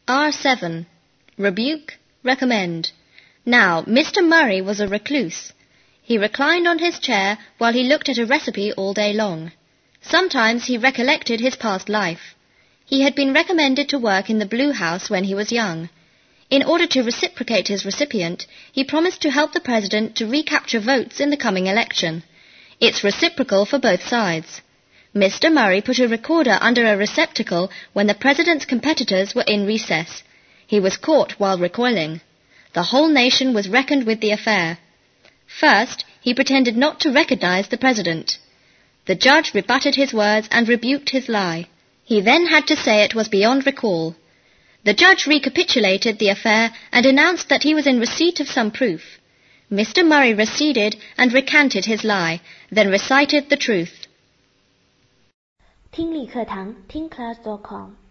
R7. Rebuke, recommend. Now, Mr. Murray was a recluse. He reclined on his chair while he looked at a recipe all day long. Sometimes he recollected his past life. He had been recommended to work in the Blue House when he was young. In order to reciprocate his recipient, he promised to help the president to recapture votes in the coming election. It's reciprocal for both sides. Mr. Murray put a recorder under a receptacle when the president's competitors were in recess. He was caught while recoiling. The whole nation was reckoned with the affair. First, he pretended not to recognize the president. The judge rebutted his words and rebuked his lie. He then had to say it was beyond recall. The judge recapitulated the affair and announced that he was in receipt of some proof. Mr. Murray receded and recanted his lie, then recited the truth. 听力课堂听class.com